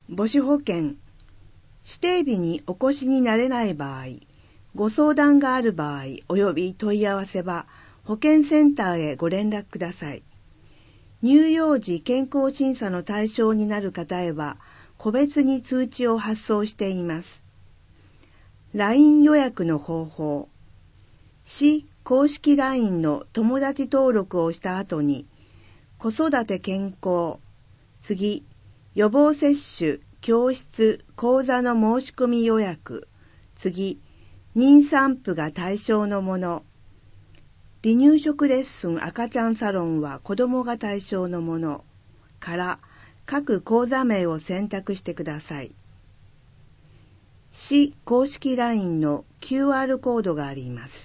母子保険、指定日にお越しになれない場合、ご相談がある場合及び問い合わせは保健センターへご連絡ください。乳幼児健康審査の対象になる方へは個別に通知を発送しています。LINE 予約の方法。市公式 LINE の友達登録をした後に、子育て健康、次、予防接種、教室、講座の申し込み予約、次、妊産婦が対象のもの、離乳食レッスン赤ちゃんサロンは子供が対象のものから各講座名を選択してください。市公式 LINE の QR コードがあります。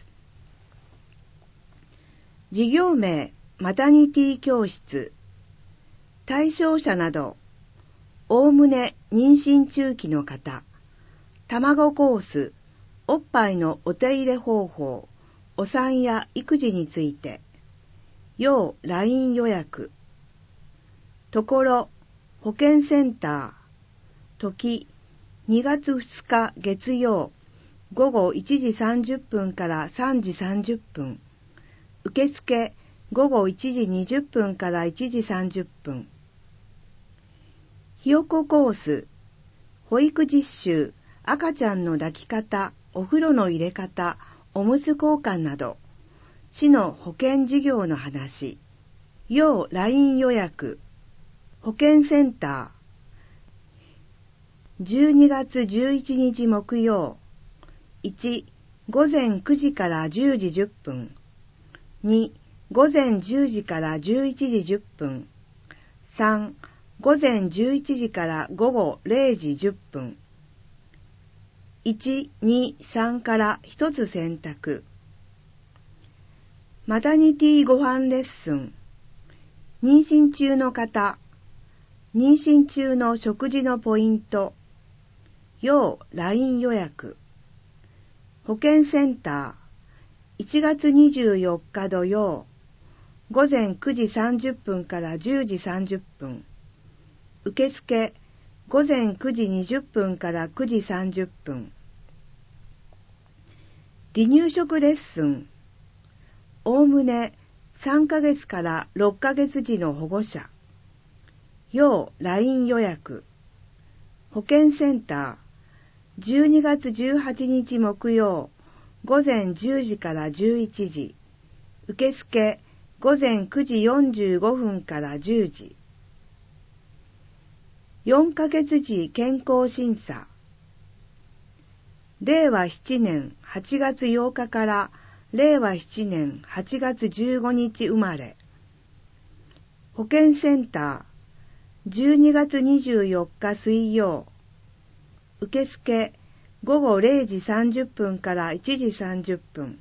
事業名、マタニティ教室、対象者など、おおむね妊娠中期の方、卵コース、おっぱいのお手入れ方法、お産や育児について、要 LINE 予約、ところ、保健センター、時、2月2日月曜、午後1時30分から3時30分、受付午後1時20分から1時30分。ひよこコース、保育実習、赤ちゃんの抱き方、お風呂の入れ方、おむつ交換など、市の保健事業の話、要 LINE 予約、保健センター、12月11日木曜、1、午前9時から10時10分、2、午前10時から11時10分、3、午前11時から午後0時10分、1、2、3から1つ選択。マタニティご飯レッスン、妊娠中の方、妊娠中の食事のポイント、要 LINE 予約、保健センター、1月24日土曜、午前9時30分から10時30分、受付午前9時20分から9時30分。離乳食レッスン、おおむね3ヶ月から6ヶ月時の保護者、要 LINE 予約、保健センター、12月18日木曜、午前10時から11時、受付午前9時45分から10時。4ヶ月時健康審査。令和7年8月8日から令和7年8月15日生まれ。保健センター、12月24日水曜。受付午後0時30分から1時30分。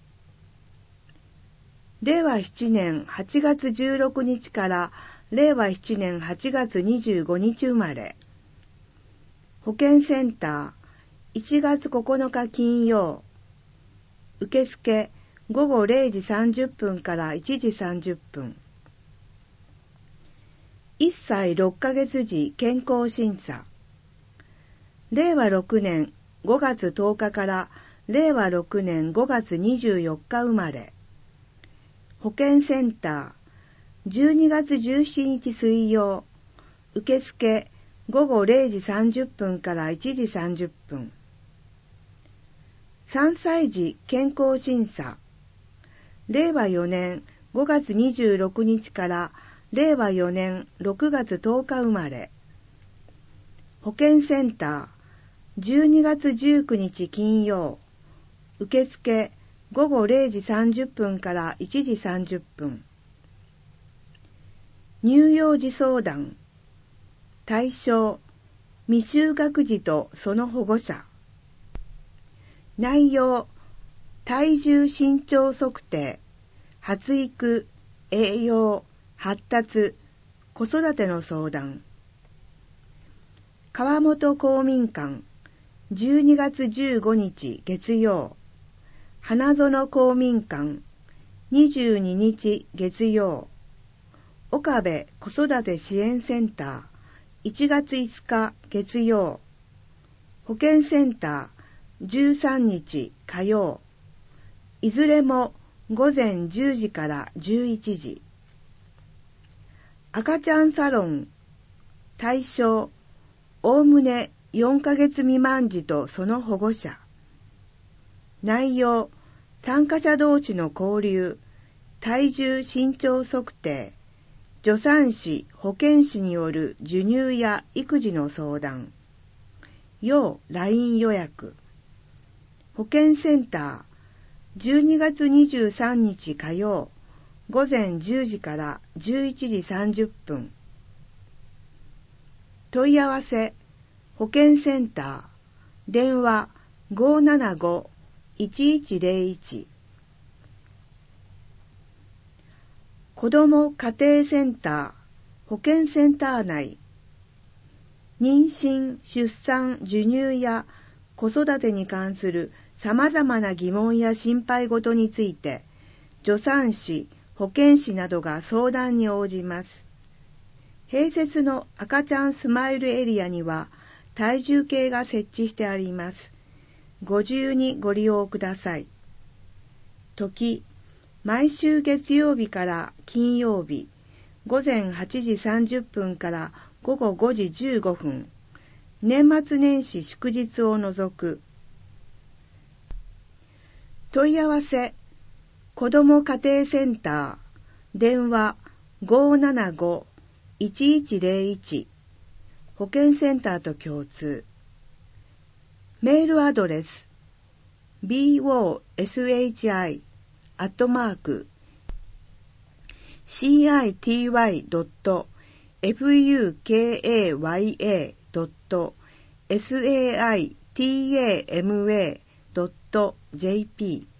令和7年8月16日から令和7年8月25日生まれ。保健センター、1月9日金曜。受付午後0時30分から1時30分。1歳6ヶ月時健康審査。令和6年5月10日から令和6年5月24日生まれ。保健センター、12月17日水曜。受付午後0時30分から1時30分。3歳児健康審査。令和4年5月26日から令和4年6月10日生まれ。保健センター、12月19日金曜。受付午後0時30分から1時30分。乳幼児相談。対象、未就学児とその保護者。内容、体重身長測定、発育、栄養、発達、子育ての相談。川本公民館、12月15日月曜。花園公民館、22日月曜。岡部子育て支援センター、 1月5日月曜、保健センター13日火曜、いずれも午前10時から11時。赤ちゃんサロン、対象、おおむね4ヶ月未満児とその保護者。内容、参加者同士の交流、体重身長測定、助産師・保健師による授乳や育児の相談。要 LINE 予約。保健センター、12月23日火曜、午前10時から11時30分。問い合わせ、保健センター、電話 575-1101。子ども家庭センター、保健センター内、妊娠・出産・授乳や子育てに関するさまざまな疑問や心配事について、助産師、保健師などが相談に応じます。併設の赤ちゃんスマイルエリアには体重計が設置してあります。ご自由にご利用ください。時、毎週月曜日から金曜日、午前8時30分から午後5時15分、年末年始祝日を除く。問い合わせ、子ども家庭センター、電話 575-1101、保健センターと共通。メールアドレス、boshi@city.fukaya.saitama.jp